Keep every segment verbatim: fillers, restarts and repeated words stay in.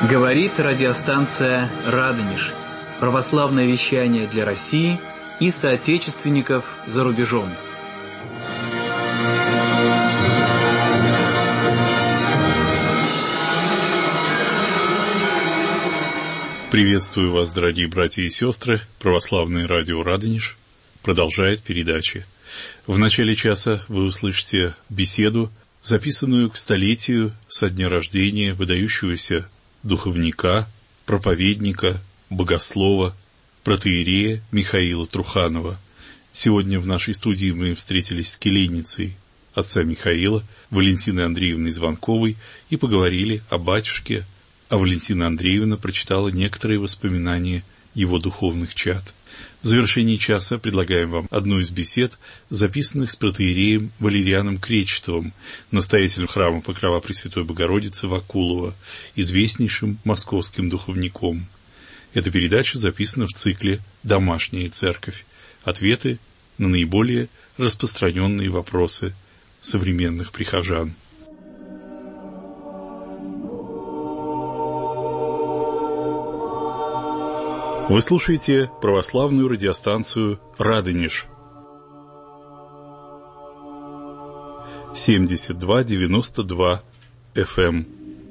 Говорит радиостанция «Радонеж». Православное вещание для России и соотечественников за рубежом. Приветствую вас, дорогие братья и сестры. Православное радио «Радонеж» продолжает передачи. В начале часа вы услышите беседу, записанную к столетию со дня рождения выдающегося духовника, проповедника, богослова, протоиерея Михаила Труханова. Сегодня в нашей студии мы встретились с келейницей отца Михаила, Валентиной Андреевной Звонковой, и поговорили о батюшке, а Валентина Андреевна прочитала некоторые воспоминания его духовных чад. В завершении часа предлагаем вам одну из бесед, записанных с протоиереем Валерианом Кречетовым, настоятелем храма Покрова Пресвятой Богородицы Вакулова, известнейшим московским духовником. Эта передача записана в цикле «Домашняя церковь. Ответы на наиболее распространенные вопросы современных прихожан». Вы слушаете православную радиостанцию «Радонеж» семьдесят два девяносто два эф эм.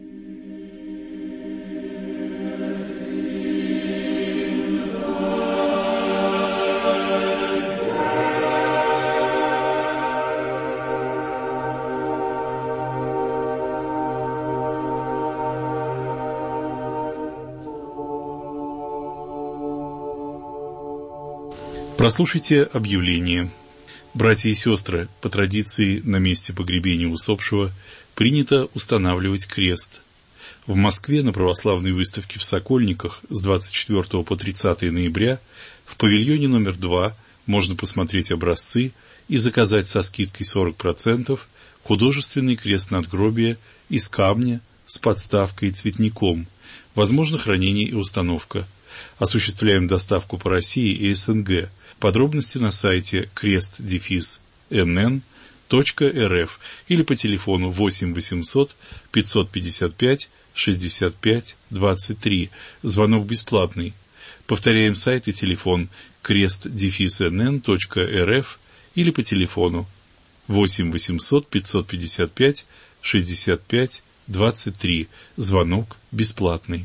Прослушайте объявление. Братья и сестры, по традиции на месте погребения усопшего принято устанавливать крест. В Москве на православной выставке в Сокольниках с двадцать четвёртого по тридцатое ноября в павильоне номер два можно посмотреть образцы и заказать со скидкой сорок процентов художественный крест надгробия из камня с подставкой и цветником. Возможно хранение и установка. Осуществляем доставку по России и эс эн гэ. Подробности на сайте крест эн эн точка эр эф или по телефону восемь восемьсот пятьсот пятьдесят пять шестьдесят пять двадцать три. Звонок бесплатный. Повторяем сайт и телефон крест эн эн точка эр эф или по телефону восемь восемьсот пятьсот пятьдесят пять шестьдесят пять двадцать три. Звонок бесплатный.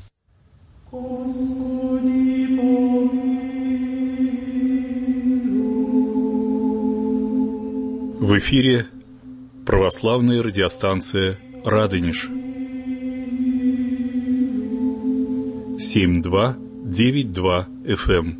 В эфире православная радиостанция «Радонеж» семьдесят два девяносто два эф эм.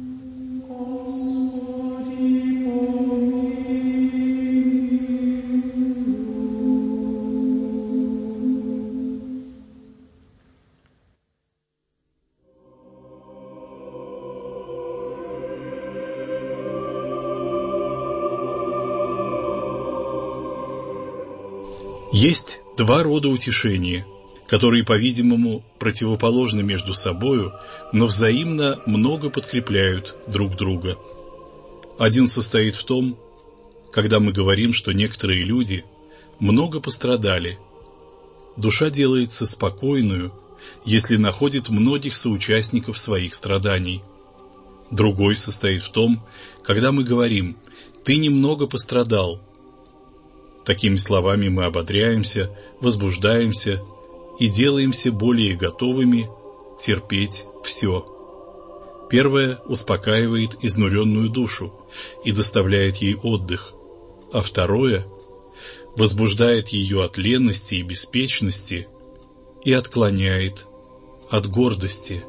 Есть два рода утешения, которые, по-видимому, противоположны между собою, но взаимно много подкрепляют друг друга. Один состоит в том, когда мы говорим, что некоторые люди много пострадали. Душа делается спокойную, если находит многих соучастников своих страданий. Другой состоит в том, когда мы говорим: «Ты немного пострадал». Такими словами мы ободряемся, возбуждаемся и делаемся более готовыми терпеть все. Первое успокаивает изнуренную душу и доставляет ей отдых, а второе возбуждает ее от ленности и беспечности и отклоняет от гордости.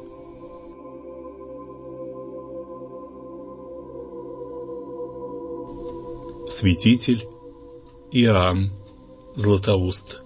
Святитель Иоанн Златоуст.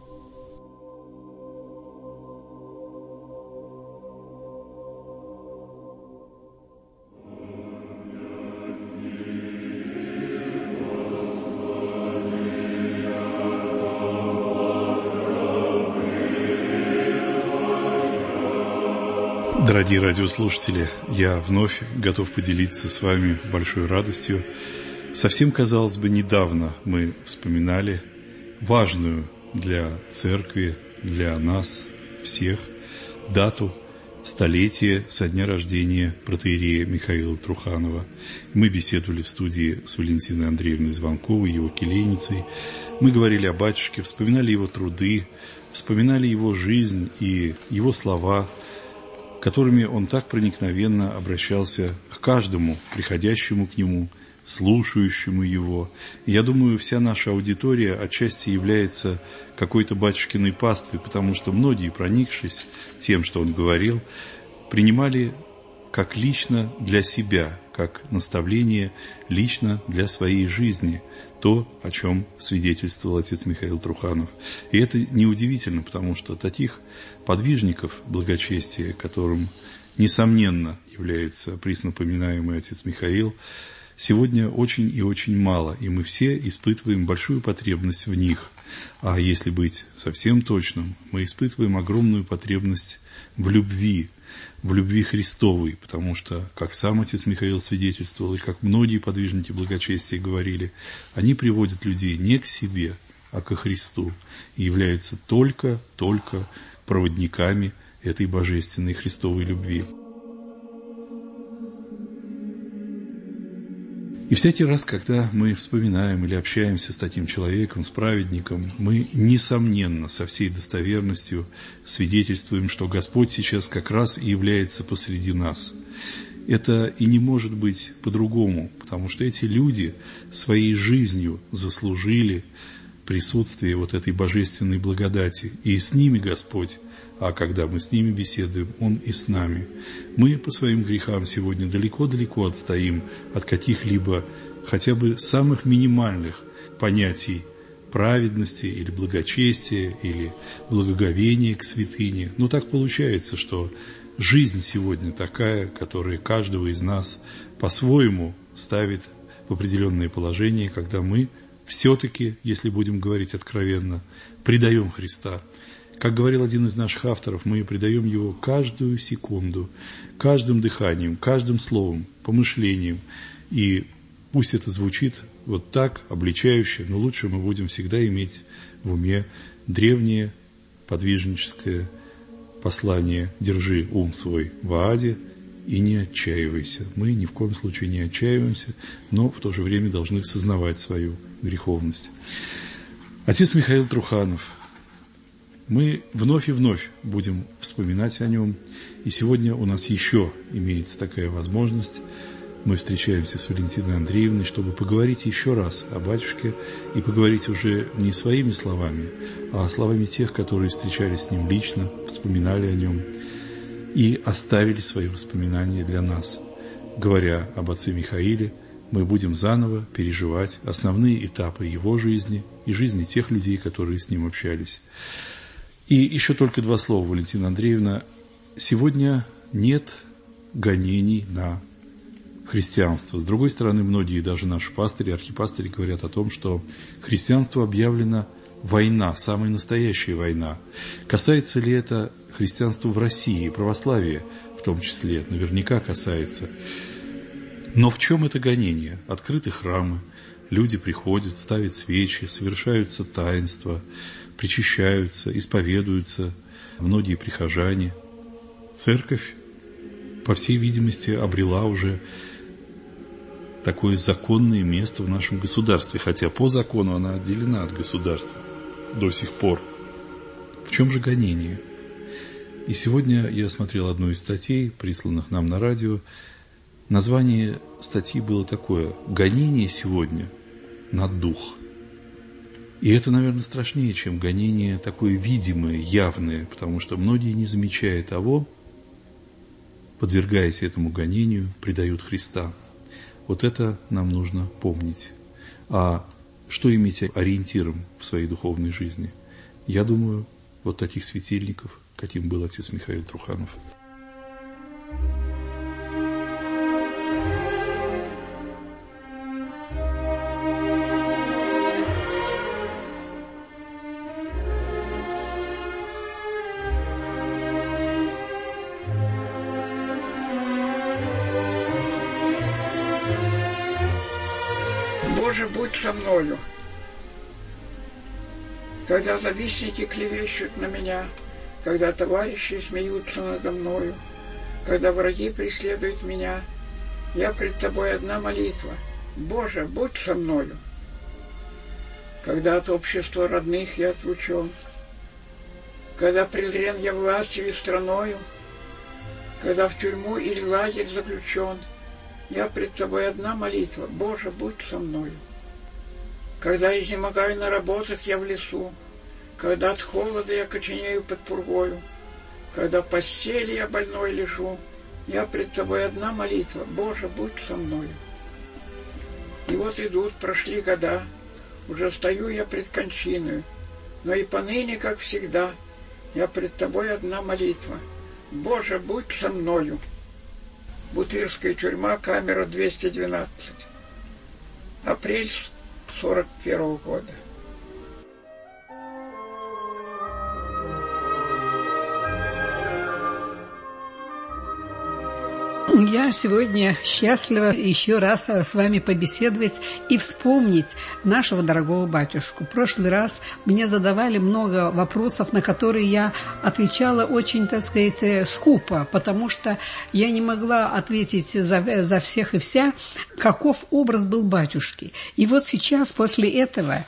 Дорогие радиослушатели, я вновь готов поделиться с вами большой радостью. Совсем, казалось бы, недавно мы вспоминали важную для церкви, для нас всех дату столетие со дня рождения протоиерея Михаила Труханова. Мы беседовали в студии с Валентиной Андреевной Звонковой, его келейницей. Мы говорили о батюшке, вспоминали его труды, вспоминали его жизнь и его слова, которыми он так проникновенно обращался к каждому приходящему к нему, слушающему его. И я думаю, вся наша аудитория отчасти является какой-то батюшкиной паствой, потому что многие, проникшись тем, что он говорил, принимали как лично для себя, как наставление лично для своей жизни, то, о чем свидетельствовал отец Михаил Труханов. И это неудивительно, потому что таких подвижников благочестия, которым, несомненно, является приснопоминаемый отец Михаил, сегодня очень и очень мало, и мы все испытываем большую потребность в них. А если быть совсем точным, мы испытываем огромную потребность в любви, в любви Христовой, потому что, как сам отец Михаил свидетельствовал, и как многие подвижники благочестия говорили, они приводят людей не к себе, а ко Христу, и являются только-только проводниками этой божественной Христовой любви. И всякий раз, когда мы вспоминаем или общаемся с таким человеком, с праведником, мы, несомненно, со всей достоверностью свидетельствуем, что Господь сейчас как раз и является посреди нас. Это и не может быть по-другому, потому что эти люди своей жизнью заслужили присутствие вот этой божественной благодати, и с ними Господь. А когда мы с ними беседуем, Он и с нами. Мы по своим грехам сегодня далеко-далеко отстоим от каких-либо хотя бы самых минимальных понятий праведности или благочестия, или благоговения к святыне. Но так получается, что жизнь сегодня такая, которая каждого из нас по-своему ставит в определенное положение, когда мы все-таки, если будем говорить откровенно, предаем Христа. Как говорил один из наших авторов, мы предаем Его каждую секунду, каждым дыханием, каждым словом, помышлением. И пусть это звучит вот так, обличающе, но лучше мы будем всегда иметь в уме древнее подвижническое послание «Держи ум свой в ааде и не отчаивайся». Мы ни в коем случае не отчаиваемся, но в то же время должны сознавать свою греховность. Отец Михаил Труханов. Мы вновь и вновь будем вспоминать о нем, и сегодня у нас еще имеется такая возможность. Мы встречаемся с Валентиной Андреевной, чтобы поговорить еще раз о батюшке, и поговорить уже не своими словами, а словами тех, которые встречались с ним лично, вспоминали о нем и оставили свои воспоминания для нас. Говоря об отце Михаиле, мы будем заново переживать основные этапы его жизни и жизни тех людей, которые с ним общались. И еще только два слова, Валентина Андреевна. Сегодня нет гонений на христианство. С другой стороны, многие, даже наши пастыри, архипастыри, говорят о том, что христианству объявлена война, самая настоящая война. Касается ли это христианства в России, православия в том числе? Наверняка касается. Но в чем это гонение? Открыты храмы, люди приходят, ставят свечи, совершаются таинства, причащаются, исповедуются многие прихожане. Церковь, по всей видимости, обрела уже такое законное место в нашем государстве, хотя по закону она отделена от государства до сих пор. В чем же гонение? И сегодня я смотрел одну из статей, присланных нам на радио. Название статьи было такое: «Гонение сегодня на дух». И это, наверное, страшнее, чем гонение такое видимое, явное, потому что многие, не замечая того, подвергаясь этому гонению, предают Христа. Вот это нам нужно помнить. А что иметь ориентиром в своей духовной жизни? Я думаю, вот таких светильников, каким был отец Михаил Труханов. Боже, будь со мною, когда завистники клевещут на меня, когда товарищи смеются надо мною, Когда враги преследуют меня, я пред Тобой одна молитва. Боже, будь со мною. Когда от общества родных я отлучен, когда презрен я властью и страною, когда в тюрьму или лагерь заключен, я пред Тобой одна молитва. Боже, будь со мною. Когда изнемогаю на работах я в лесу, когда от холода я коченею под пургою, когда в постели я больной лежу, я пред Тобой одна молитва. Боже, будь со мною. И вот идут, прошли года, уже стою я пред кончиною, но и поныне, как всегда, я пред Тобой одна молитва. Боже, будь со мною. Бутырская тюрьма, камера двести двенадцать. Апрель сорок первого года. Я сегодня счастлива еще раз с вами побеседовать и вспомнить нашего дорогого батюшку. В прошлый раз мне задавали много вопросов, на которые я отвечала очень, так сказать, скупо, потому что я не могла ответить за, за всех и вся, каков образ был батюшки. И вот сейчас, после этого,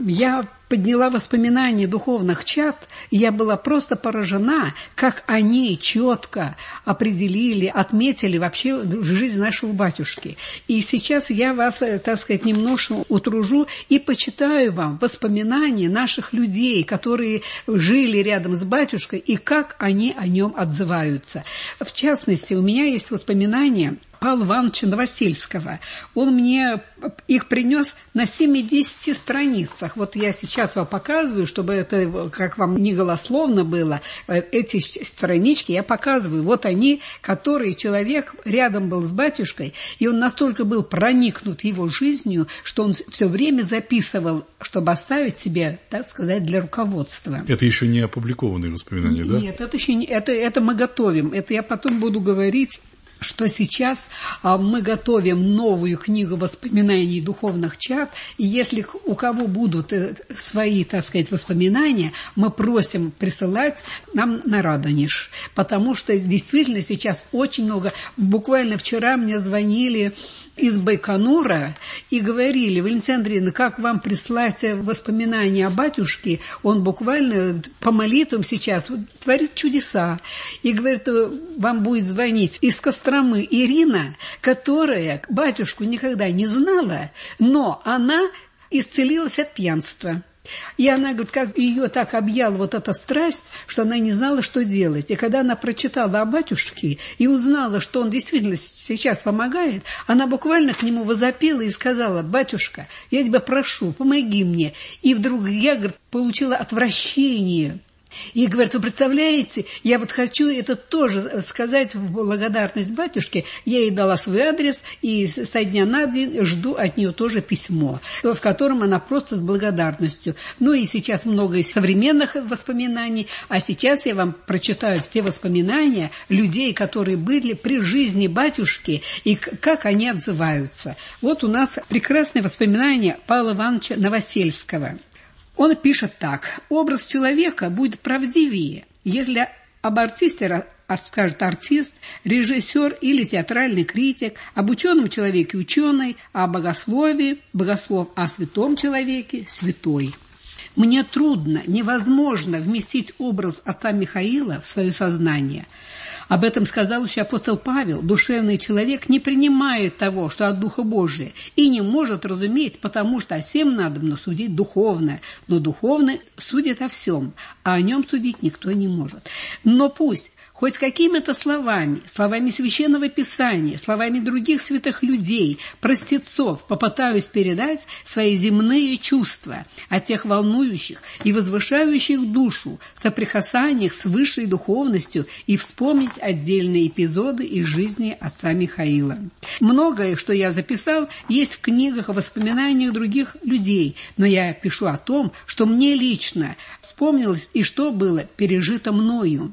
я подняла воспоминания духовных чад, и я была просто поражена, как они четко определили, отметили вообще жизнь нашего батюшки. И сейчас я вас, так сказать, немножко утружу и почитаю вам воспоминания наших людей, которые жили рядом с батюшкой, и как они о нем отзываются. В частности, у меня есть воспоминания Павла Ивановича Новосельского. Он мне их принес на семидесяти страницах. Вот я сейчас вам показываю, чтобы это, как вам не голословно было, эти странички я показываю. Вот они, которые человек рядом был с батюшкой, и он настолько был проникнут его жизнью, что он все время записывал, чтобы оставить себе, так сказать, для руководства. Это еще не опубликованные воспоминания, да? Нет, это еще не, это, это мы готовим. Это я потом буду говорить, что сейчас а, мы готовим новую книгу воспоминаний духовных чад, и если у кого будут э, свои, так сказать, воспоминания, мы просим присылать нам на Радонеж, потому что действительно сейчас очень много. Буквально вчера мне звонили из Байконура и говорили: Валентина Андреевна, как вам прислать воспоминания о батюшке? Он буквально по молитвам сейчас творит чудеса. И говорит, вам будет звонить из Костромы Ирина, которая батюшку никогда не знала, но она исцелилась от пьянства. И она говорит, как ее так объяла вот эта страсть, что она не знала, что делать. И когда она прочитала о батюшке и узнала, что он действительно сейчас помогает, она буквально к нему возопила и сказала: батюшка, я тебя прошу, помоги мне. И вдруг я, говорит, получила отвращение. И говорит, вы представляете, я вот хочу это тоже сказать в благодарность батюшке. Я ей дала свой адрес, и со дня на день жду от нее тоже письмо, в котором она просто с благодарностью. Ну и сейчас много из современных воспоминаний, а сейчас я вам прочитаю все воспоминания людей, которые были при жизни батюшки, и как они отзываются. Вот у нас прекрасные воспоминания Павла Ивановича Новосельского. Он пишет так: образ человека будет правдивее, если об артисте скажет артист, режиссер или театральный критик, об ученом человеке ученый, о богословии богослов, о святом человеке святой. Мне трудно, невозможно вместить образ отца Михаила в свое сознание. Об этом сказал еще апостол Павел. Душевный человек не принимает того, что от Духа Божия, и не может разуметь, потому что о всем надобно судить духовно. Но духовный судит о всем, а о нем судить никто не может. Но пусть хоть какими-то словами, словами Священного Писания, словами других святых людей, простецов, попытаюсь передать свои земные чувства о тех волнующих и возвышающих душу соприкасаниях с высшей духовностью и вспомнить отдельные эпизоды из жизни отца Михаила. Многое, что я записал, есть в книгах о воспоминаниях других людей, но я пишу о том, что мне лично вспомнилось и что было пережито мною.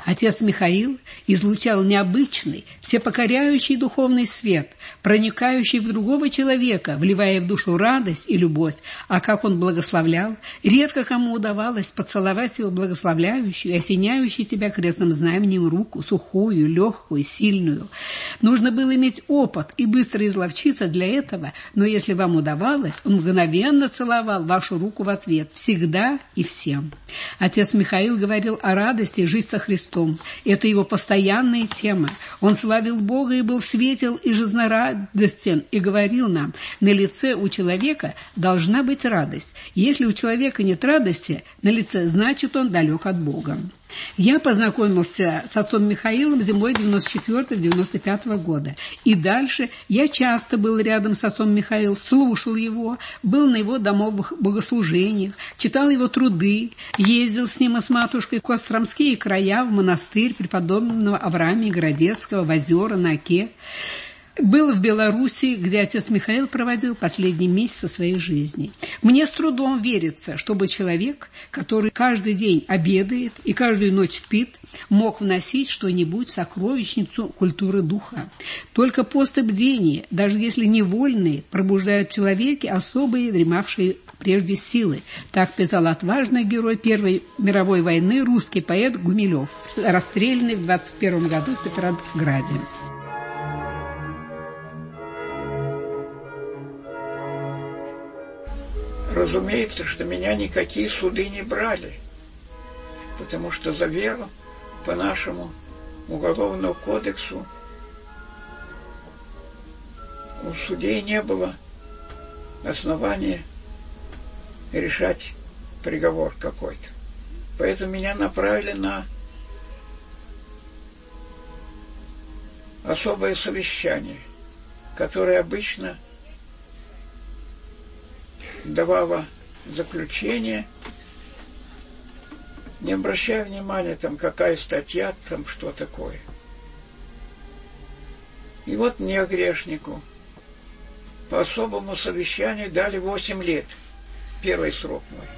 Отец Михаил излучал необычный, всепокоряющий духовный свет, проникающий в другого человека, вливая в душу радость и любовь. А как он благословлял! Редко кому удавалось поцеловать его благословляющую и осеняющую тебя крестным знаменем руку, сухую, легкую, сильную. Нужно было иметь опыт и быстро изловчиться для этого, но если вам удавалось, он мгновенно целовал вашу руку в ответ, всегда и всем. Отец Михаил говорил о радости жить со Христом. Это его постоянная тема. Он славил Бога и был светел и жизнерадостен, и говорил нам, на лице у человека должна быть радость. Если у человека нет радости на лице, значит, он далек от Бога. Я познакомился с отцом Михаилом зимой девяносто четвёртого — девяносто пятого года. И дальше я часто был рядом с отцом Михаилом, слушал его, был на его домовых богослужениях, читал его труды, ездил с ним и с матушкой в Костромские края, в монастырь преподобного Авраамия Городецкого, в озера, на Оке. Был в Белоруссии, где отец Михаил проводил последние месяцы своей жизни. Мне с трудом верится, чтобы человек, который каждый день обедает и каждую ночь спит, мог вносить что-нибудь в сокровищницу культуры духа. Только пост и бдение, даже если невольные, пробуждают в человеке особые дремавшие прежде силы. Так писал отважный герой Первой мировой войны русский поэт Гумилев, расстрелянный в двадцать первом году в Петрограде. Разумеется, что меня никакие суды не брали, потому что за веру по нашему уголовному кодексу у судей не было основания решать приговор какой-то. Поэтому меня направили на особое совещание, которое обычно давала заключение, не обращая внимания, там, какая статья, там, что такое. И вот мне, грешнику, по особому совещанию дали восемь лет, первый срок мой.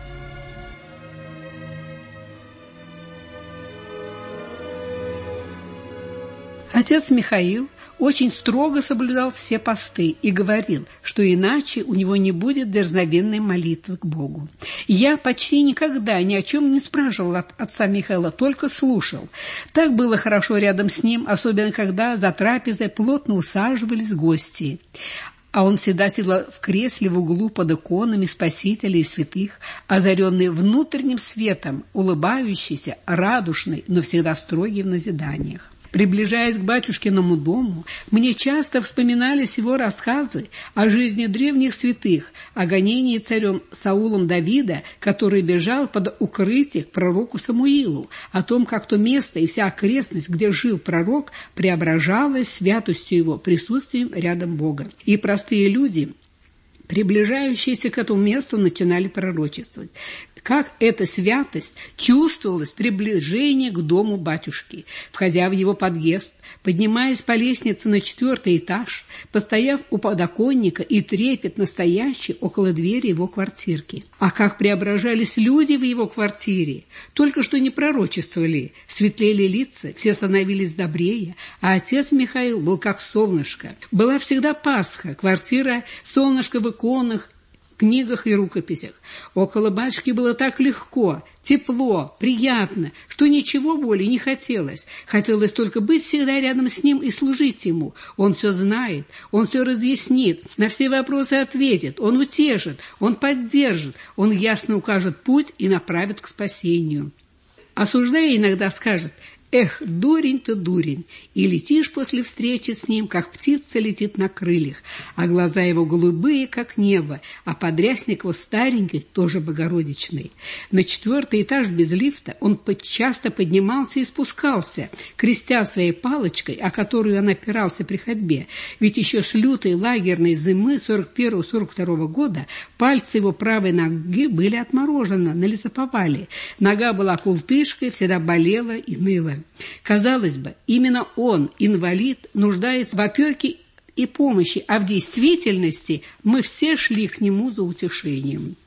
Отец Михаил очень строго соблюдал все посты и говорил, что иначе у него не будет дерзновенной молитвы к Богу. Я почти никогда ни о чем не спрашивал от отца Михаила, только слушал. Так было хорошо рядом с ним, особенно когда за трапезой плотно усаживались гости. А он всегда сидел в кресле в углу под иконами Спасителя и святых, озаренный внутренним светом, улыбающийся, радушный, но всегда строгий в назиданиях. Приближаясь к батюшкиному дому, мне часто вспоминались его рассказы о жизни древних святых, о гонении царем Саулом Давида, который бежал под укрытие к пророку Самуилу, о том, как то место и вся окрестность, где жил пророк, преображалась святостью его, присутствием рядом Бога. И простые люди, приближающиеся к этому месту, начинали пророчествовать. Как эта святость чувствовалась при приближении к дому батюшки. Входя в его подъезд, поднимаясь по лестнице на четвертый этаж, постояв у подоконника и трепет настоящий около двери его квартирки. А как преображались люди в его квартире! Только что не пророчествовали, светлели лица, все становились добрее, а отец Михаил был как солнышко. Была всегда Пасха, квартира, солнышко в иконах, книгах и рукописях. Около батюшки было так легко, тепло, приятно, что ничего более не хотелось. Хотелось только быть всегда рядом с ним и служить ему. Он все знает, он все разъяснит, на все вопросы ответит, он утешит, он поддержит, он ясно укажет путь и направит к спасению. Осуждая, иногда скажет: «Эх, дурень ты, дурень!» И летишь после встречи с ним, как птица летит на крыльях, а глаза его голубые, как небо, а подрясник его старенький, тоже богородичный. На четвертый этаж без лифта он часто поднимался и спускался, крестя своей палочкой, о которую он опирался при ходьбе. Ведь еще с лютой лагерной зимы сорок первого — сорок второго года пальцы его правой ноги были отморожены на лесоповале. Нога была култышкой, всегда болела и ныла. Казалось бы, именно он, инвалид, нуждается в опеке и помощи, а в действительности мы все шли к нему за утешением.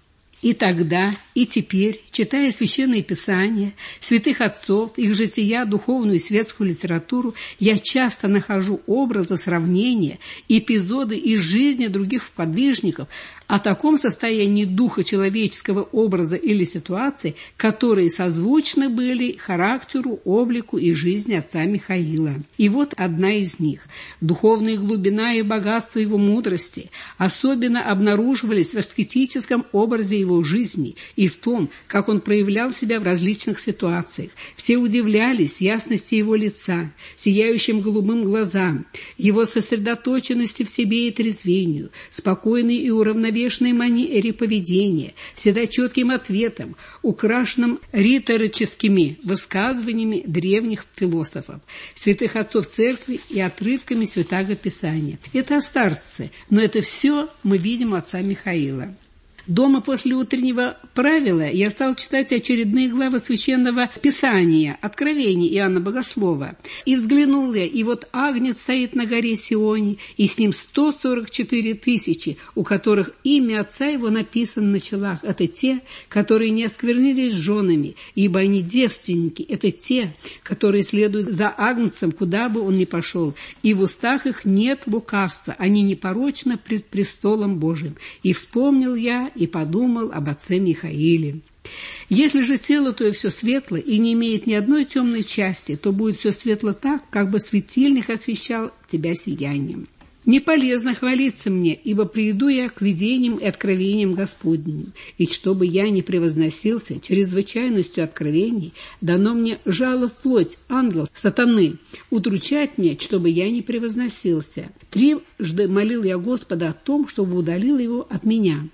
И тогда, и теперь, читая Священное Писание, святых отцов, их жития, духовную и светскую литературу, я часто нахожу образы, сравнения, эпизоды из жизни других подвижников о таком состоянии духа человеческого образа или ситуации, которые созвучны были характеру, облику и жизни отца Михаила. И вот одна из них. Духовная глубина и богатство его мудрости особенно обнаруживались в аскетическом образе его жизни и в том, как он проявлял себя в различных ситуациях. Все удивлялись ясности его лица, сияющим голубым глазам, его сосредоточенности в себе и трезвению, спокойной и уравновешенной манере поведения, всегда четким ответом, украшенным риторическими высказываниями древних философов, святых отцов церкви и отрывками Святаго Писания. Это старцы, но это все мы видим у отца Михаила. Дома после утреннего правила я стал читать очередные главы Священного Писания, Откровения Иоанна Богослова. И взглянул я, и вот Агнец стоит на горе Сионе, и с ним сто сорок четыре тысячи, у которых имя Отца его написано на челах. Это те, которые не осквернились женами, ибо они девственники. Это те, которые следуют за Агнцем, куда бы он ни пошел. И в устах их нет лукавства, они непорочны пред престолом Божиим. И вспомнил я, и подумал об отце Михаиле. Если же тело твое все светло и не имеет ни одной темной части, то будет все светло так, как бы светильник освещал тебя сиянием. Не полезно хвалиться мне, ибо приду я к видениям и откровениям Господним. И чтобы я не превозносился чрезвычайностью откровений, дано мне жало в плоть ангел сатаны, удручать меня, чтобы я не превозносился. Трижды молил я Господа о том, чтобы удалил его от меня.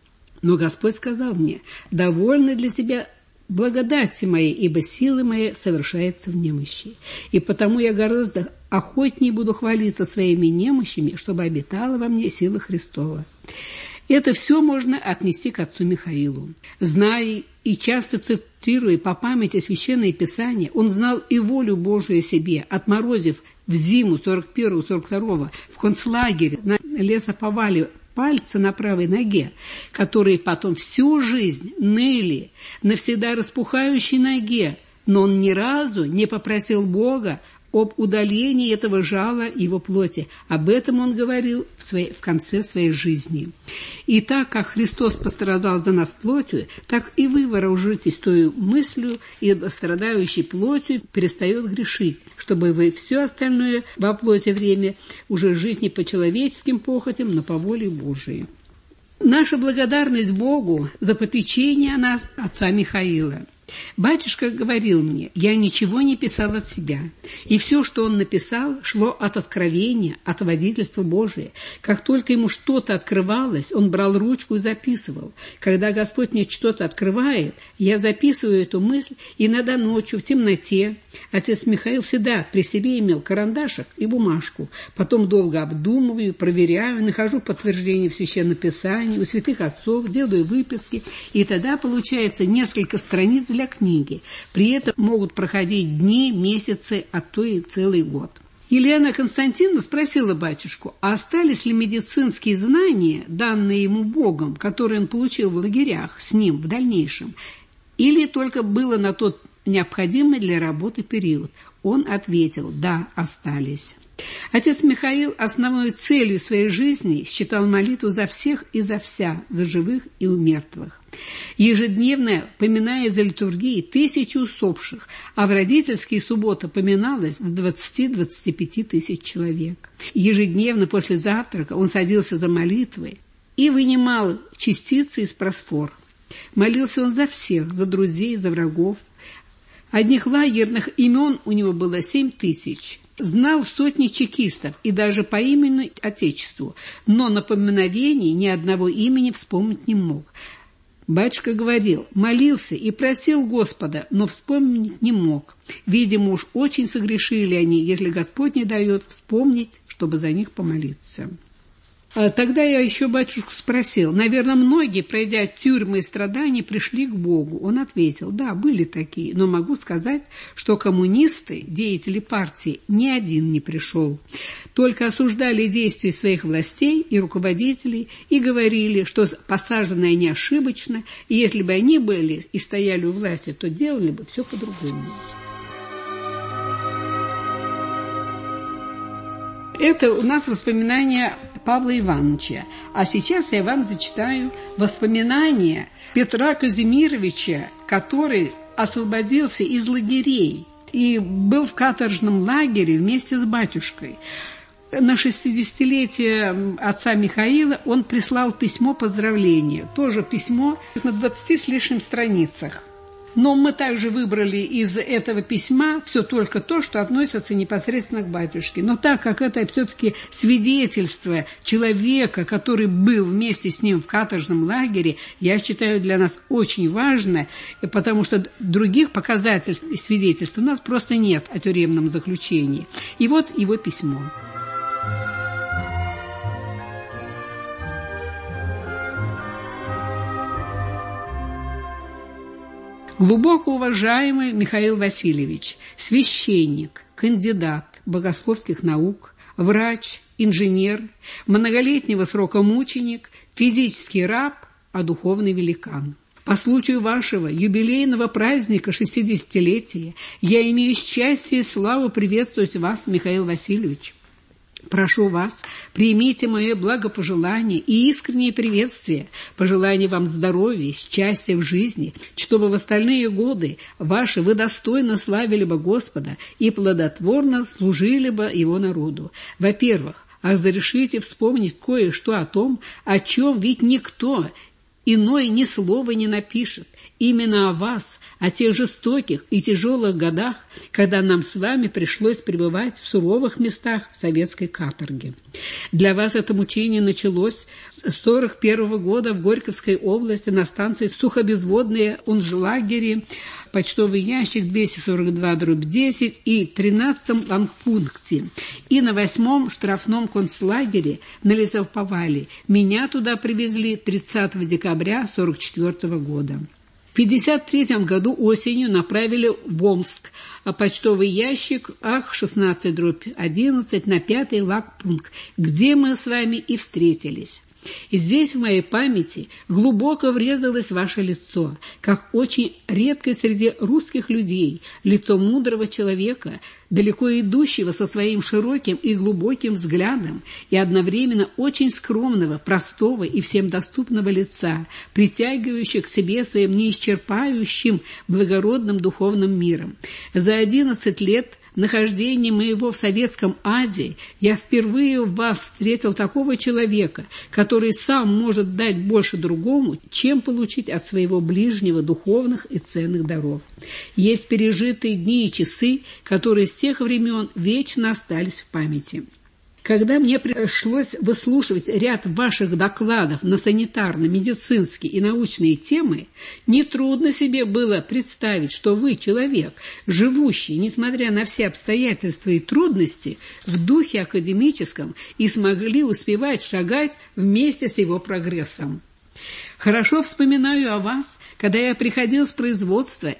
Но Господь сказал мне: «Довольно для тебя благодати моей, ибо силы мои совершаются в немощи. И потому я гораздо охотнее буду хвалиться своими немощами, чтобы обитала во мне сила Христова». Это все можно отнести к отцу Михаилу. Зная и часто цитируя по памяти Священное Писание, он знал и волю Божию о себе, отморозив в зиму сорок первого сорок второго в концлагере на лесоповале пальцы на правой ноге, которые потом всю жизнь ныли навсегда распухающей ноге, но он ни разу не попросил Бога об удалении этого жала его плоти. Об этом он говорил в, своей, в конце своей жизни. И так как Христос пострадал за нас плотью, так и вы вооружитесь той мыслью, и страдающей плотью перестает грешить, чтобы вы все остальное во плоти время уже жить не по человеческим похотям, но по воле Божией. Наша благодарность Богу за попечение о нас отца Михаила. Батюшка говорил мне, я ничего не писал от себя, и все, что он написал, шло от откровения, от водительства Божия. Как только ему что-то открывалось, он брал ручку и записывал. Когда Господь мне что-то открывает, я записываю эту мысль, иногда ночью, в темноте. Отец Михаил всегда при себе имел карандашик и бумажку. Потом долго обдумываю, проверяю, нахожу подтверждение в Священном Писании, у святых отцов, делаю выписки, и тогда получается несколько страниц для книги. При этом могут проходить дни, месяцы, а то и целый год. Елена Константиновна спросила батюшку, а остались ли медицинские знания, данные ему Богом, которые он получил в лагерях с ним в дальнейшем, или только было на тот необходимый для работы период? Он ответил, да, остались. Отец Михаил основной целью своей жизни считал молитву за всех и за вся, за живых и у мертвых. Ежедневно, поминая за литургией тысячи усопших, а в родительские субботы поминалось до двадцати-двадцати пяти тысяч человек. Ежедневно после завтрака он садился за молитвой и вынимал частицы из просфор. Молился он за всех, за друзей, за врагов. Одних лагерных имен у него было семь тысяч. Знал сотни чекистов и даже по имени Отечеству, но на поминовении ни одного имени вспомнить не мог. Батюшка говорил, молился и просил Господа, но вспомнить не мог. Видимо, уж очень согрешили они, если Господь не дает вспомнить, чтобы за них помолиться. Тогда я еще батюшку спросил: наверное, многие, пройдя тюрьмы и страдания, пришли к Богу. Он ответил: да, были такие, но могу сказать, что коммунисты, деятели партии, ни один не пришел. Только осуждали действия своих властей и руководителей и говорили, что посажены они ошибочно, и если бы они были и стояли у власти, то делали бы все по-другому. Это у нас воспоминания Павла Ивановича. А сейчас я вам зачитаю воспоминания Петра Казимировича, который освободился из лагерей и был в каторжном лагере вместе с батюшкой. На шестидесятилетие отца Михаила он прислал письмо поздравления. Тоже письмо на двадцати с лишним страницах. Но мы также выбрали из этого письма все только то, что относится непосредственно к батюшке. Но так как это все-таки свидетельство человека, который был вместе с ним в каторжном лагере, я считаю, для нас очень важно, потому что других показательств и свидетельств у нас просто нет о тюремном заключении. И вот его письмо. Глубоко уважаемый Михаил Васильевич, священник, кандидат богословских наук, врач, инженер, многолетнего срока мученик, физический раб, а духовный великан. По случаю вашего юбилейного праздника шестидесятилетия я имею счастье и славу приветствовать вас, Михаил Васильевич. Прошу вас, примите мое благопожелание и искреннее приветствие, пожелание вам здоровья, счастья в жизни, чтобы в остальные годы ваши вы достойно славили бы Господа и плодотворно служили бы Его народу. Во-первых, разрешите вспомнить кое-что о том, о чем ведь никто иной ни слова не напишет. Именно о вас, о тех жестоких и тяжелых годах, когда нам с вами пришлось пребывать в суровых местах советской каторги. Для вас это мучение началось с сорок первого года в Горьковской области на станции Сухобезводные Унжлагере, почтовый ящик двести сорок два дробь десять и тринадцатом лагпункте, и на восьмом штрафном концлагере на Лесоповале. Меня туда привезли тридцатого декабря сорок четвёртого года. В пятьдесят третьем году осенью направили в Омск, а почтовый ящик Ах шестнадцать дробь одиннадцать на пятый лагпункт, где мы с вами и встретились. И здесь в моей памяти глубоко врезалось ваше лицо, как очень редкое среди русских людей, лицо мудрого человека, далеко идущего со своим широким и глубоким взглядом и одновременно очень скромного, простого и всем доступного лица, притягивающего к себе своим неисчерпающим благородным духовным миром. За одиннадцать лет нахождения моего в советском аде я впервые в вас встретил такого человека, который сам может дать больше другому, чем получить от своего ближнего духовных и ценных даров. Есть пережитые дни и часы, которые с тех времен вечно остались в памяти. Когда мне пришлось выслушивать ряд ваших докладов на санитарно-медицинские и научные темы, нетрудно себе было представить, что вы, человек, живущий, несмотря на все обстоятельства и трудности, в духе академическом и смогли успевать шагать вместе с его прогрессом. Хорошо вспоминаю о вас, когда я приходил с производства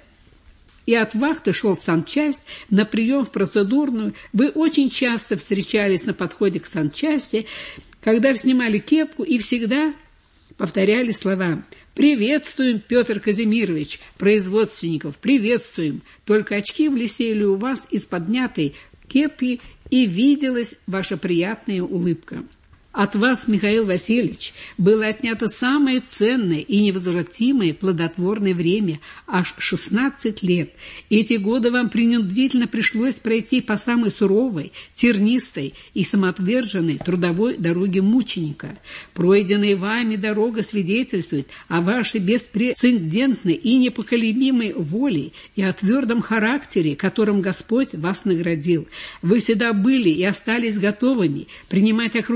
и от вахты шел в санчасть на прием в процедурную. Вы очень часто встречались на подходе к санчасти, когда снимали кепку и всегда повторяли слова: «Приветствуем, Петр Казимирович, производственников, приветствуем». Только очки блестели у вас из поднятой кепки, и виделась ваша приятная улыбка. От вас, Михаил Васильевич, было отнято самое ценное и невозвратимое плодотворное время, аж шестнадцать лет. Эти годы вам принудительно пришлось пройти по самой суровой, тернистой и самоотверженной трудовой дороге мученика. Пройденная вами дорога свидетельствует о вашей беспрецедентной и непоколебимой воле и о твердом характере, которым Господь вас наградил. Вы всегда были и остались готовыми принимать окружающих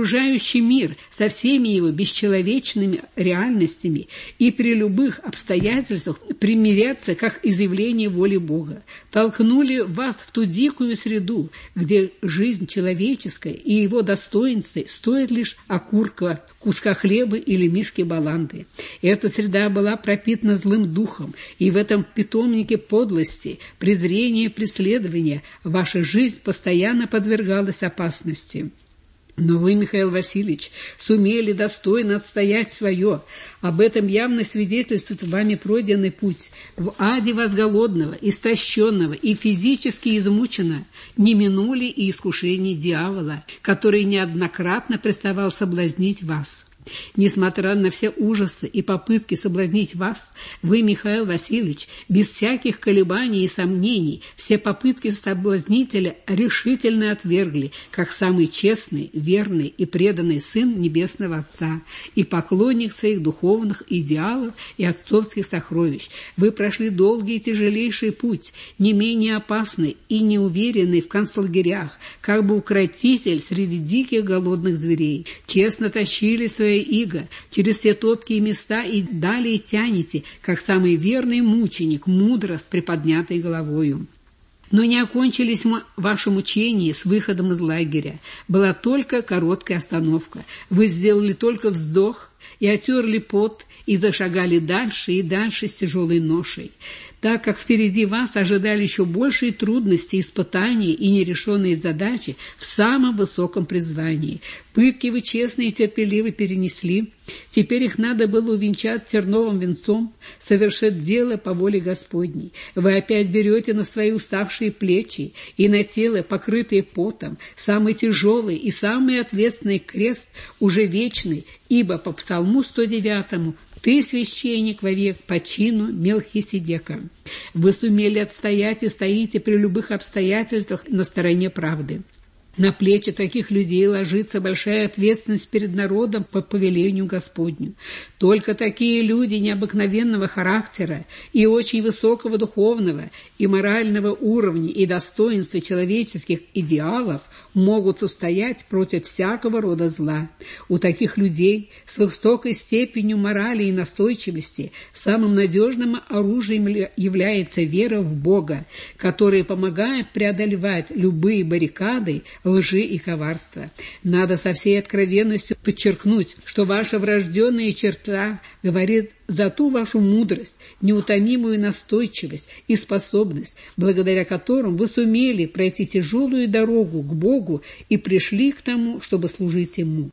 общий мир со всеми его бесчеловечными реальностями и при любых обстоятельствах примиряться как изъявление воли Бога, толкнули вас в ту дикую среду, где жизнь человеческая и его достоинство стоит лишь окурка, куска хлеба или миски баланды. Эта среда была пропитана злым духом, и в этом питомнике подлости, презрения и преследования ваша жизнь постоянно подвергалась опасности. Но вы, Михаил Васильевич, сумели достойно отстоять свое. Об этом явно свидетельствует вами пройденный путь. В аде вас голодного, истощенного и физически измученного не минули и искушения дьявола, который неоднократно приставал соблазнить вас. Несмотря на все ужасы и попытки соблазнить вас, вы, Михаил Васильевич, без всяких колебаний и сомнений, все попытки соблазнителя решительно отвергли, как самый честный, верный и преданный сын Небесного Отца и поклонник своих духовных идеалов и отцовских сокровищ. Вы прошли долгий и тяжелейший путь, не менее опасный и неуверенный в концлагерях, как бы укротитель среди диких голодных зверей. Честно тащили свои иго через все топкие места и далее тянете, как самый верный мученик, мудро с приподнятой головою. Но не окончились ваши мучения с выходом из лагеря. Была только короткая остановка. Вы сделали только вздох и отерли пот, и зашагали дальше и дальше с тяжелой ношей, так как впереди вас ожидали еще большие трудности, испытания и нерешенные задачи в самом высоком призвании. Пытки вы честно и терпеливо перенесли, теперь их надо было увенчать терновым венцом, совершить дело по воле Господней. Вы опять берете на свои уставшие плечи и на тело, покрытые потом, самый тяжелый и самый ответственный крест, уже вечный, ибо по Псалму сто девятому «Ты, священник, вовек по чину Мелхиседека». Вы сумели отстоять и стоите при любых обстоятельствах на стороне правды. На плечи таких людей ложится большая ответственность перед народом по повелению Господню. Только такие люди необыкновенного характера и очень высокого духовного и морального уровня и достоинства человеческих идеалов могут устоять против всякого рода зла. У таких людей с высокой степенью морали и настойчивости самым надежным оружием является вера в Бога, которая помогает преодолевать любые баррикады лжи и коварства. Надо со всей откровенностью подчеркнуть, что ваша врожденная черта говорит за ту вашу мудрость, неутомимую настойчивость и способность, благодаря которым вы сумели пройти тяжелую дорогу к Богу и пришли к тому, чтобы служить Ему.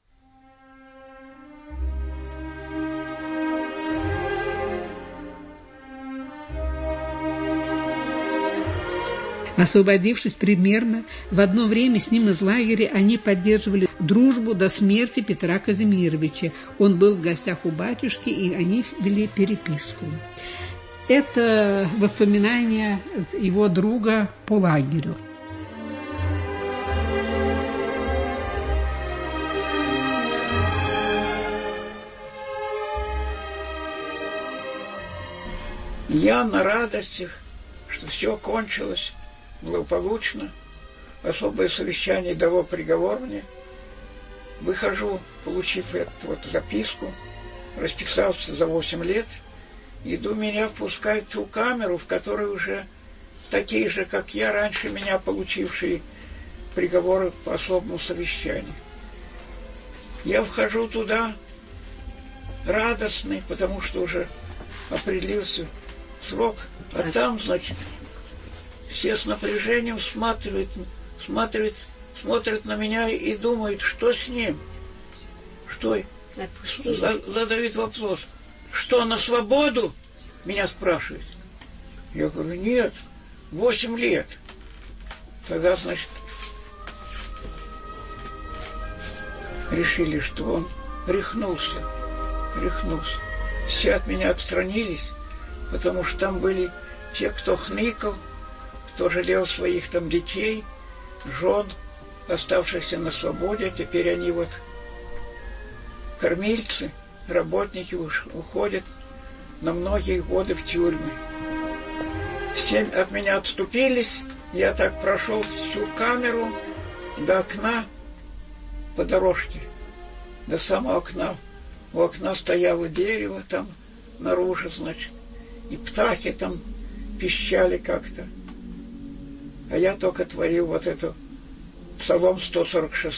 Освободившись примерно, в одно время с ним из лагеря они поддерживали дружбу до смерти Петра Казимировича. Он был в гостях у батюшки, и они вели переписку. Это воспоминания его друга по лагерю. Я на радостях, что все кончилось благополучно, особое совещание дало приговор мне. Выхожу, получив эту вот записку, расписался за восемь лет, иду, меня впускают в ту камеру, в которой уже такие же, как я, раньше меня получившие приговоры по особому совещанию. Я вхожу туда радостный, потому что уже определился срок, а там, значит, все с напряжением смотрят, смотрят, смотрят на меня и думают, что с ним. Что? Задают вопрос. Что, на свободу? Меня спрашивают. Я говорю, нет, восемь лет. Тогда, значит, решили, что он рехнулся. Рехнулся. Все от меня отстранились, потому что там были те, кто хныкал, кто жалел своих там детей, жен, оставшихся на свободе. Теперь они вот кормильцы, работники уж уходят на многие годы в тюрьмы. Все от меня отступились. Я так прошел всю камеру до окна по дорожке. до самого окна. У окна стояло дерево там, наружу, значит, и птахи там пищали как-то. А я только творил вот эту Псалом сто сорок шесть.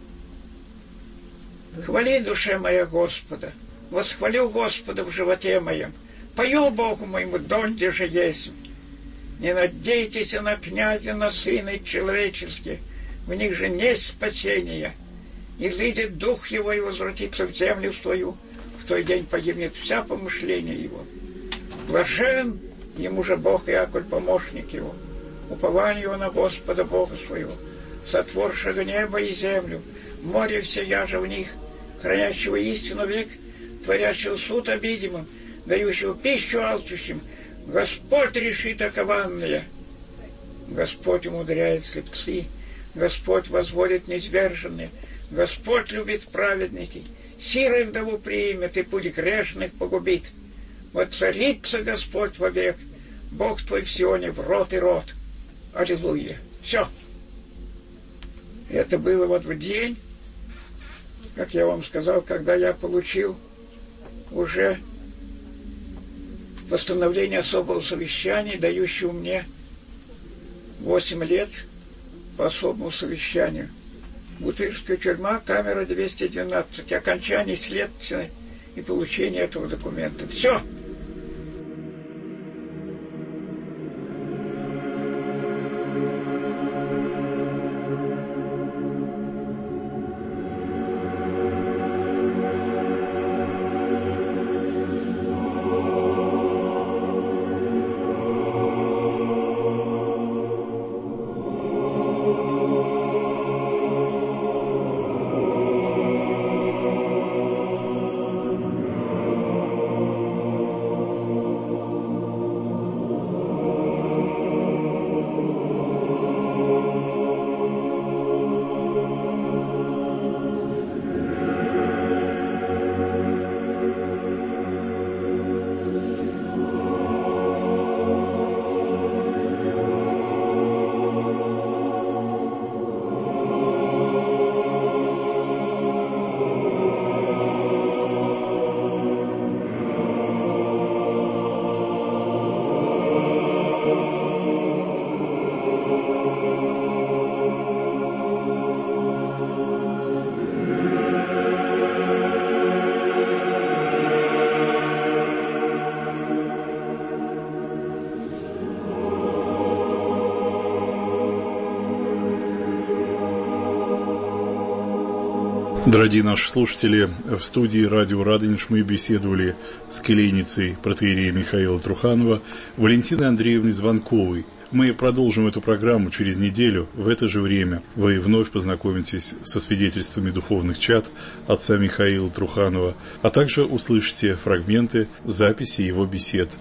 «Хвали, душе моя, Господа, восхвалю Господа в животе моем, пою Богу моему, донде же есть. Не надейтесь на князя, на сына человеческих, в них же нет спасения. Изыдет дух его и возвратится в землю свою, в тот день погибнет вся помышление его. Блажен ему же Бог Иаков, помощник его, упование его на Господа Бога своего, сотворшего небо и землю, море все яже в них, хранящего истину век, творящего суд обидимым, дающего пищу алчущим. Господь решит окованное. Господь умудряет слепцы, Господь возводит низверженные, Господь любит праведники, сирой вдову примет и путь грешных погубит. Воцарится Господь вовек, Бог твой в Сионе в род и род. Аллилуйя. Все. Это было вот в день, как я вам сказал, когда я получил уже постановление особого совещания, дающего мне восемь лет по особому совещанию. Бутырская тюрьма, камера двести двенадцать, окончание следственной и получение этого документа. Все. Дорогие наши слушатели, в студии радио «Радонеж» мы беседовали с келейницей протоиерея Михаила Труханова Валентиной Андреевной Звонковой. Мы продолжим эту программу через неделю в это же время. Вы вновь познакомитесь со свидетельствами духовных чад отца Михаила Труханова, а также услышите фрагменты записи его бесед.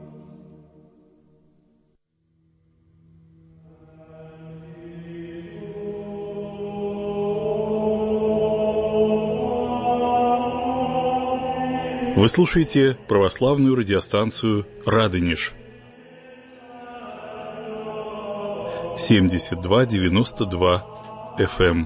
Вы слушаете православную радиостанцию «Радонеж». семьдесят два девяносто два эф эм.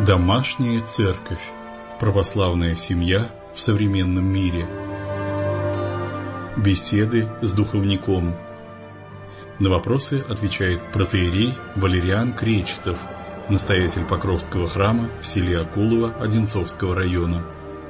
Домашняя церковь. Православная семья в современном мире. Беседы с духовником. На вопросы отвечает протоиерей Валериан Кречетов, настоятель Покровского храма в селе Акулово Одинцовского района.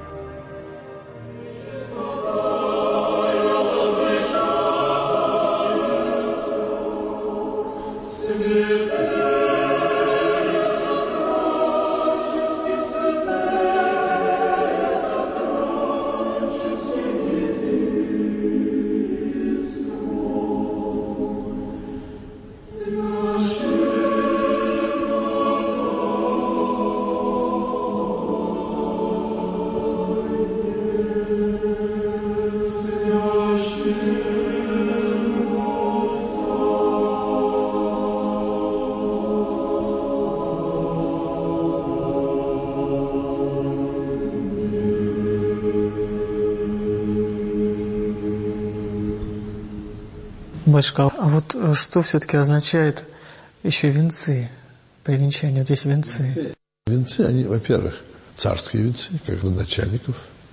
Батюшка, а вот что все-таки означает еще венцы, при венчании? Вот здесь венцы. Венцы, они, во-первых, царские венцы, как родоначальников,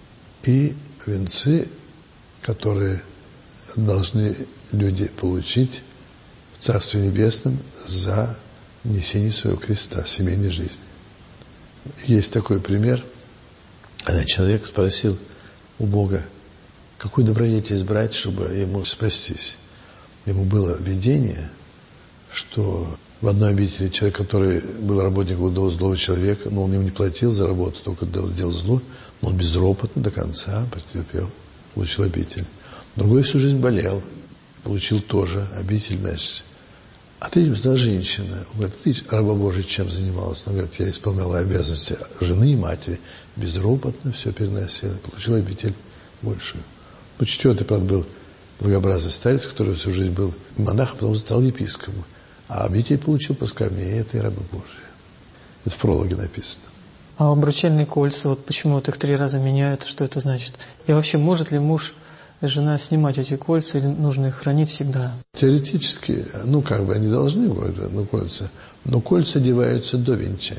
и венцы, которые должны люди получить в Царстве Небесном за несение своего креста в семейной жизни. Есть такой пример, когда человек спросил у Бога, какую добродетель избрать, чтобы ему спастись. Ему было видение, что в одной обители человек, который был работником удового злого человека, но он ему не платил за работу, только делал зло, но он безропотно до конца претерпел, получил обитель. Другой всю жизнь болел, получил тоже обитель, значит. А третьим стала женщина. Он говорит, ты, раба Божия, чем занималась? Она говорит, я исполняла обязанности жены и матери, безропотно все переносила, получил обитель большую. Ну, четвертый, правда, был благообразный старец, который всю жизнь был монахом, потом стал епископом. А обитель получил по скамье этой рабы Божией. Это в прологе написано. А обручальные кольца, вот почему вот их три раза меняют, что это значит? И вообще, может ли муж и жена снимать эти кольца, или нужно их хранить всегда? Теоретически, ну как бы они должны, ну, кольца, но кольца одеваются до венчания.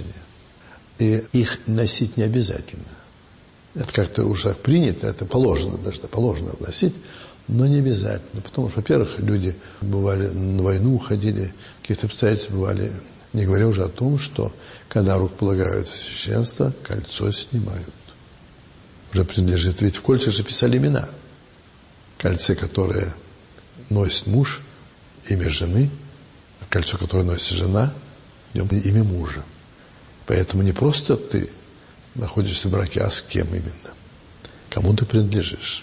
И их носить не обязательно. Это как-то уже принято, это положено, даже положено носить. Но не обязательно, потому что, во-первых, люди бывали на войну, уходили, каких-то обстоятельств бывали, не говоря уже о том, что когда рук полагают в священство, кольцо снимают. Уже принадлежит, ведь в кольцах же писали имена. Кольце, которое носит муж, имя жены, а кольцо, которое носит жена, имя мужа. Поэтому не просто ты находишься в браке, а с кем именно, кому ты принадлежишь.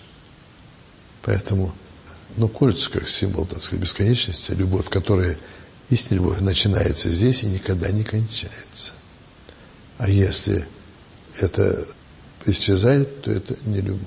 Поэтому, ну, кольца как символ, так сказать, бесконечности, любовь, которая, истинная любовь, начинается здесь и никогда не кончается. А если это исчезает, то это не любовь.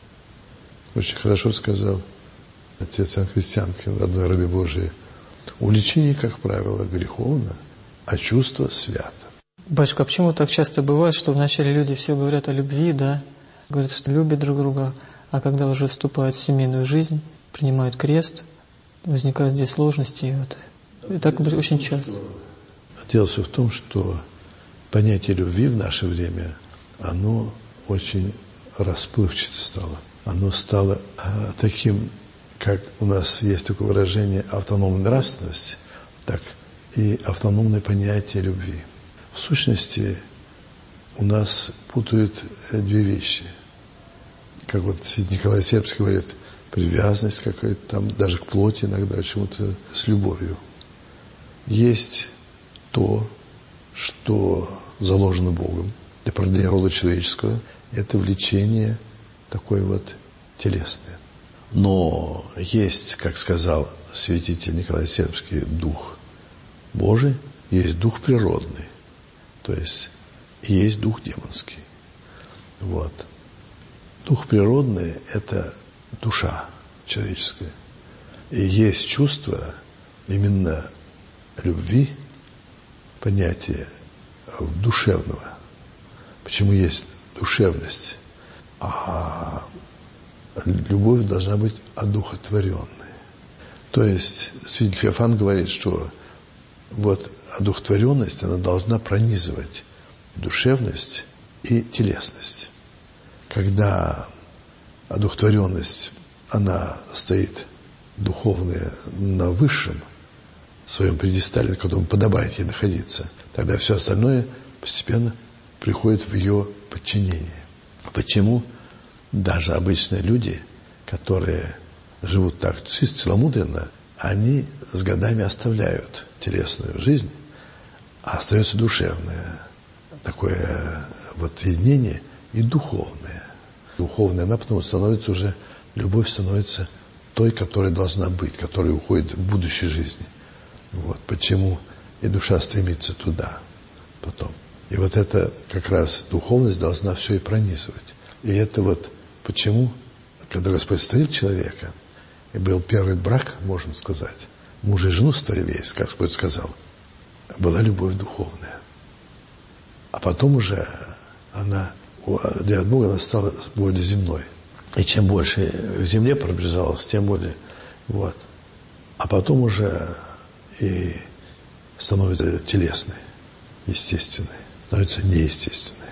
Очень хорошо сказал отец Иоанн Христианкин, одной рабе Божией, увлечение, как правило, греховно, а чувство свято. Батюшка, а почему так часто бывает, что вначале люди все говорят о любви, да, говорят, что любят друг друга, а когда уже вступают в семейную жизнь, принимают крест, возникают здесь сложности. И, вот. и так очень часто. Дело все в том, что понятие любви в наше время, оно очень расплывчато стало. Оно стало а, таким, как у нас есть такое выражение автономная нравственность, так и автономное понятие любви. В сущности, у нас путают две вещи. Как вот святитель Николай Сербский говорит, привязанность какая-то там, даже к плоти иногда, чему-то с любовью. Есть то, что заложено Богом для продолжения рода человеческого, это влечение такое вот телесное. Но есть, как сказал святитель Николай Сербский, дух Божий, есть дух природный, то есть есть дух демонский. Вот. Дух природный – это душа человеческая. И есть чувство именно любви, понятие душевного. Почему есть душевность? А любовь должна быть одухотворенной. То есть святитель Феофан говорит, что вот одухотворенность, она должна пронизывать и душевность, и телесность. Когда одухотворенность, она стоит духовная на высшем своем пьедестале, на котором подобает ей находиться, тогда все остальное постепенно приходит в ее подчинение. Почему даже обычные люди, которые живут так чисто, целомудренно, они с годами оставляют телесную жизнь, а остается душевное такое вот единение и духовное. Духовное, она потом становится уже, любовь становится той, которая должна быть, которая уходит в будущей жизни. Вот почему и душа стремится туда потом. И вот это как раз духовность должна все и пронизывать. И это вот почему, когда Господь створил человека, и был первый брак, можно сказать, мужа и жену створили, если как Господь сказал, была любовь духовная. А потом уже она, для Бога она стала более земной. И чем больше к земле приближалась, тем более, вот. А потом уже и становится телесной, естественной, становится неестественной.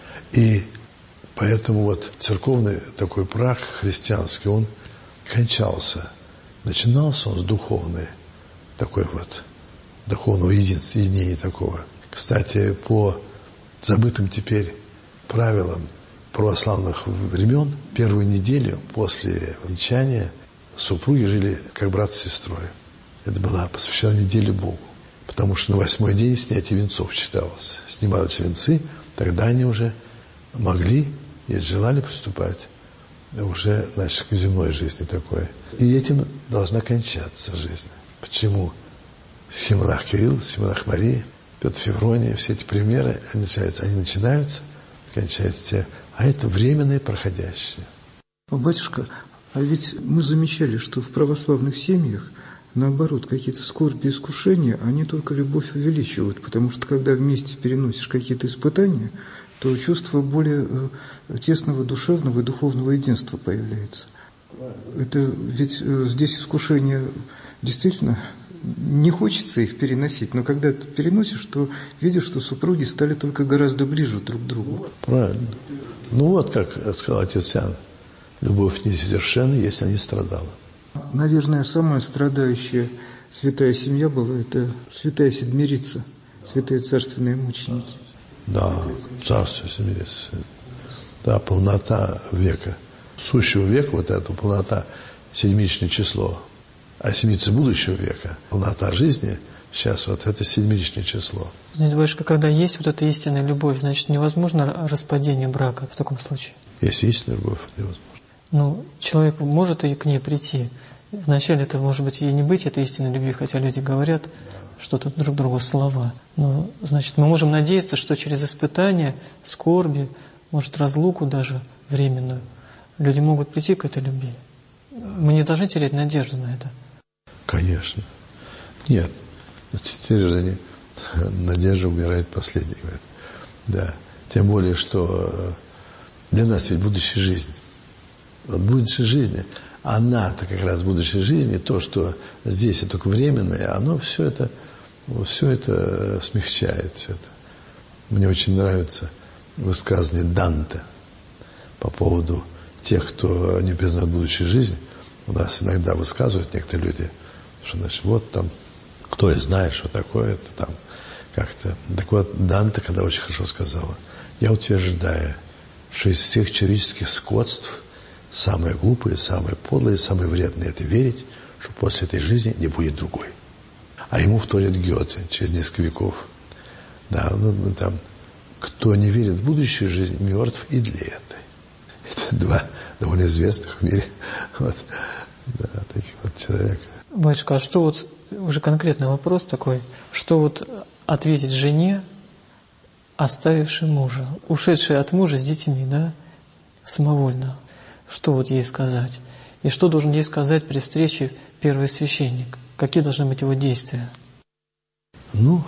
И поэтому вот церковный такой брак христианский, он кончался. Начинался он с духовной, такой вот, духовного единства, единения такого. Кстати, по забытым теперь правилам православных времен, первую неделю после венчания супруги жили как брат с сестрой. Это была посвящена неделе Богу. Потому что на восьмой день снятие венцов считалось. Снимались венцы, тогда они уже могли, если желали поступать, уже, значит, к земной жизни такой. И этим должна кончаться жизнь. Почему? Схимонах Кирилл, Схимонах Мария, Петр Феврония, все эти примеры, они начинаются, они начинаются, кончаются те, а это временное проходящее. Батюшка, а ведь мы замечали, что в православных семьях, наоборот, какие-то скорби и искушения, они только любовь увеличивают, потому что когда вместе переносишь какие-то испытания, то чувство более тесного душевного и духовного единства появляется. Это ведь здесь искушения действительно не хочется их переносить, но когда ты переносишь, то видишь, что супруги стали только гораздо ближе друг к другу. Правильно. Ну вот, как сказал отец Иоанн, любовь несовершенна, если не страдала. Наверное, самая страдающая святая семья была, это святая Седмирица, святые царственные мученики. Да, царство Седмирица. Да, полнота века. Сущего века, вот эта полнота, седмичное число. А седмица будущего века, полнота жизни, сейчас вот это седмичное число. Знаете, батюшка, когда есть вот эта истинная любовь, значит, невозможно распадение брака в таком случае? Если истинная любовь, невозможно. Ну, человек может и к ней прийти. Вначале это, может быть, и не быть этой истинной любви, хотя люди говорят что-то друг другу слова. Но, значит, мы можем надеяться, что через испытания, скорби, может, разлуку даже временную, люди могут прийти к этой любви. Мы не должны терять надежду на это. Конечно. Нет. Теперь же они, надежда умирает последней, говорят. Да. Тем более, что для нас ведь будущая жизнь. Вот будущая жизнь, она-то как раз будущей жизни, то, что здесь это только временное, оно все это, все это смягчает. Все это. Мне очень нравится высказывание Данте по поводу тех, кто не признает будущую жизнь. У нас иногда высказывают некоторые люди, что, значит, вот там, кто и знает, что такое это там, как-то. Так вот, Данте, когда очень хорошо сказала, я утверждаю, что из всех человеческих скотств самое глупое, самое подлое, самое вредное – это верить, что после этой жизни не будет другой. А ему вторит Гёте через несколько веков. Да, ну там, кто не верит в будущую жизнь, мертв и для этой. Это два довольно известных в мире вот, да, таких вот человека. Батюшка, а что вот, уже конкретный вопрос такой, что вот ответить жене, оставившей мужа, ушедшей от мужа с детьми, да, самовольно? Что вот ей сказать? И что должен ей сказать при встрече первый священник? Какие должны быть его действия? Ну,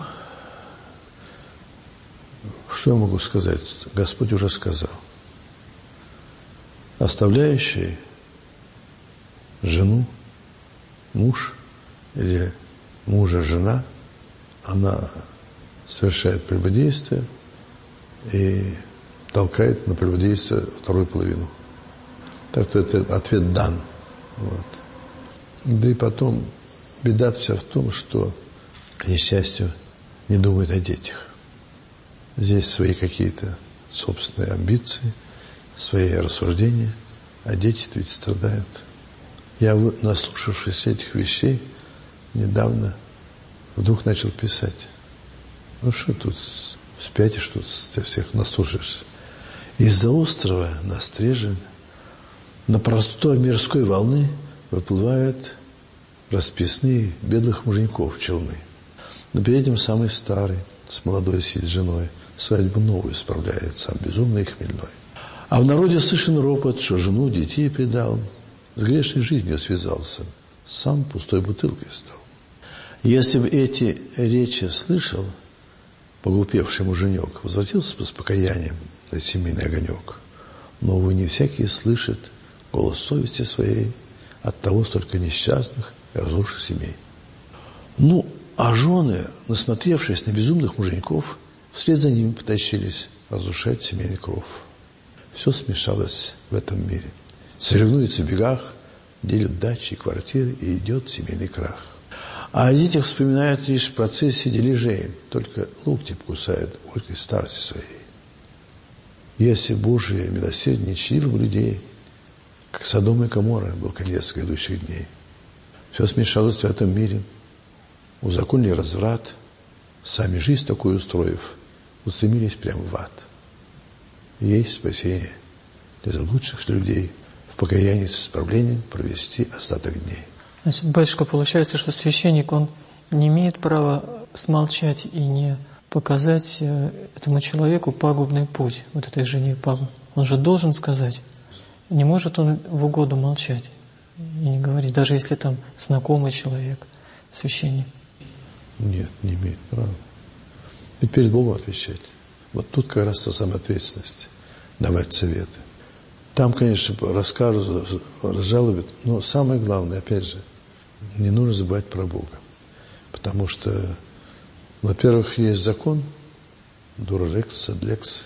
что я могу сказать? Господь уже сказал. Оставляющий жену, муж или мужа жена, она совершает прелюбодействие, и толкает на прелюбодейство вторую половину. Так что это ответ дан. Вот. Да и потом беда вся в том, что, к несчастью, не думают о детях. Здесь свои какие-то собственные амбиции, свои рассуждения, а дети ведь страдают. Я, наслушавшись этих вещей, недавно вдруг начал писать. Ну что тут, спятишь, что ты всех наслушаешься. Из-за острова на Стрежень на простор мирской волны выплывают расписные бедных муженьков челны. Но перед этим самый старый, с молодой сидит женой, свадьбу новую справляет, сам безумный и хмельной. А в народе слышен ропот, что жену, детей предал, с грешной жизнью связался, сам пустой бутылкой стал. Если бы эти речи слышал поглупевший муженек, возвратился бы с покаянием на семейный огонек. Но, увы, не всякий слышит голос совести своей, оттого столько несчастных и разрушенных семей. Ну, а жены, насмотревшись на безумных муженьков, вслед за ними потащились разрушать семейный кров. Все смешалось в этом мире. Соревнуются в бегах, делят дачи и квартиры, и идет семейный крах. А о детях вспоминают лишь в процессе дележей, только локти покусают горькой старости своей. Если Божие милосердие не чтило бы людей, как Содом и Гоморра был конец грядущих дней. Все смешалось в этом мире. Узаконили разврат, сами жизнь такую устроив, устремились прямо в ад. Есть спасение для заблудших людей в покаянии с исправлением провести остаток дней. Значит, батюшка, получается, что священник, он не имеет права смолчать и не показать этому человеку пагубный путь, вот этой жене пагуб. Он же должен сказать. Не может он в угоду молчать и не говорить, даже если там знакомый человек, священник. Нет, не имеет права. И перед Богом отвечать. Вот тут как раз та самая ответственность, давать советы. Там, конечно, расскажут, разжалобят, но самое главное, опять же, не нужно забывать про Бога. Потому что, во-первых, есть закон, дура лекс, сад лекс,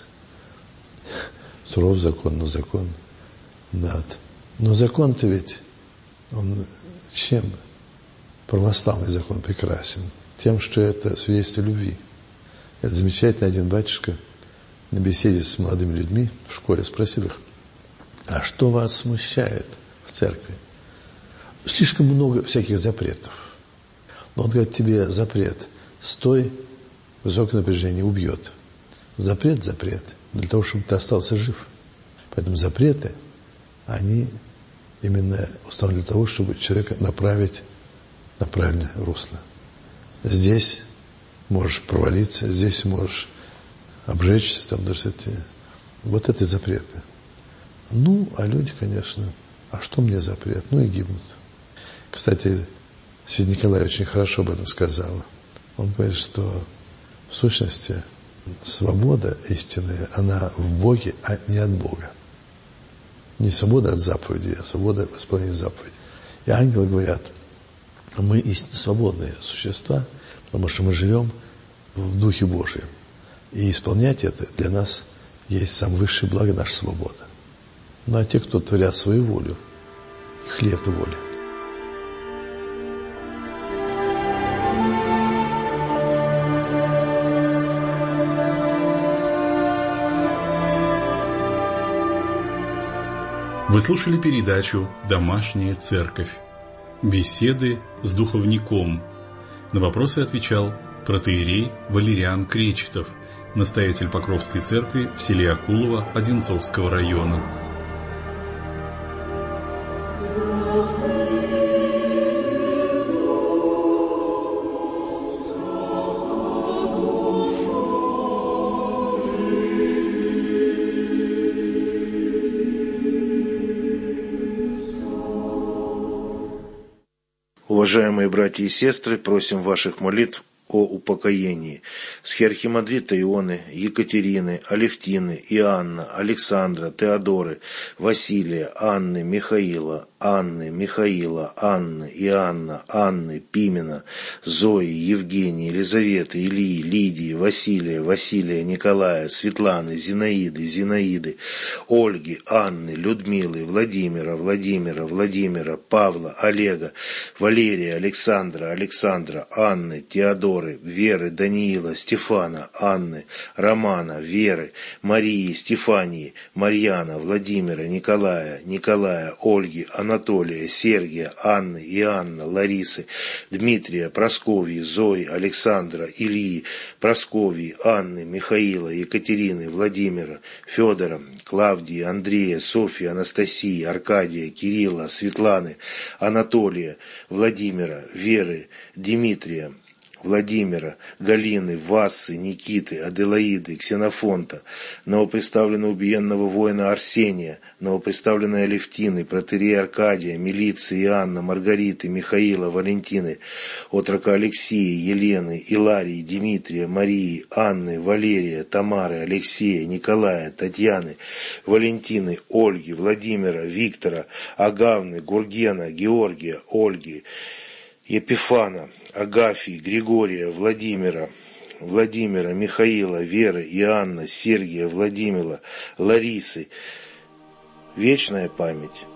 суров закон, но закон над. Но закон-то ведь, он чем? Православный закон прекрасен. Тем, что это свидетельство любви. Это замечательно один батюшка на беседе с молодыми людьми в школе спросил их, а что вас смущает в церкви? Слишком много всяких запретов. Но он говорит, тебе запрет, стой, высокое напряжение убьет. Запрет, запрет, для того, чтобы ты остался жив. Поэтому запреты, они именно установлены для того, чтобы человека направить на правильное русло. Здесь можешь провалиться, здесь можешь обжечься, там даже эти, вот это запреты. Ну, а люди, конечно, а что мне запрет? Ну и гибнут. Кстати, святой Николай очень хорошо об этом сказал. Он говорит, что в сущности свобода истинная, она в Боге, а не от Бога. Не свобода от заповедей, а свобода в исполнении заповедей. И ангелы говорят, мы истинно свободные существа, потому что мы живем в Духе Божьем. И исполнять это для нас есть самое высшее благо, наша свобода. Ну а те, кто творят свою волю, их ли это воля? Вы слушали передачу «Домашняя церковь». Беседы с духовником. На вопросы отвечал протоиерей Валериан Кречетов, настоятель Покровской церкви в селе Акулово Одинцовского района. Уважаемые братья и сестры, просим ваших молитв о упокоении. Схиархимандрита Ионы, Екатерины, Алевтины, Иоанна, Александра, Теодоры, Василия, Анны, Михаила, Анны, Михаила, Анны, Иоанна, Анны, Пимена, Зои, Евгении, Елизаветы, Ильи, Лидии, Василия, Василия, Николая, Светланы, Зинаиды, Зинаиды, Ольги, Анны, Людмилы, Владимира, Владимира, Владимира, Павла, Олега, Валерия, Александра, Александра, Анны, Теодоры, Веры, Даниила, Стефана, Анны, Романа, Веры, Марии, Стефании, Марьяна, Владимира, Николая, Николая, Ольги, Анатолия, Сергия, Анны, Иоанна, Ларисы, Дмитрия, Прасковьи, Зои, Александра, Ильи, Прасковьи, Анны, Михаила, Екатерины, Владимира, Федора, Клавдии, Андрея, Софьи, Анастасии, Аркадия, Кирилла, Светланы, Анатолия, Владимира, Веры, Дмитрия, Владимира, Галины, Вассы, Никиты, Аделаиды, Ксенофонта, новоприставленного убиенного воина Арсения, новоприставленной Алевтины, протоиерея Аркадия, Милиции, Иоанна, Маргариты, Михаила, Валентины, отрока Алексея, Елены, Иларии, Дмитрия, Марии, Анны, Валерия, Тамары, Алексея, Николая, Татьяны, Валентины, Ольги, Владимира, Виктора, Агавны, Гургена, Георгия, Ольги, Епифана, Агафии, Григория, Владимира, Владимира, Михаила, Веры, Иоанна, Сергия, Владимира, Ларисы. Вечная память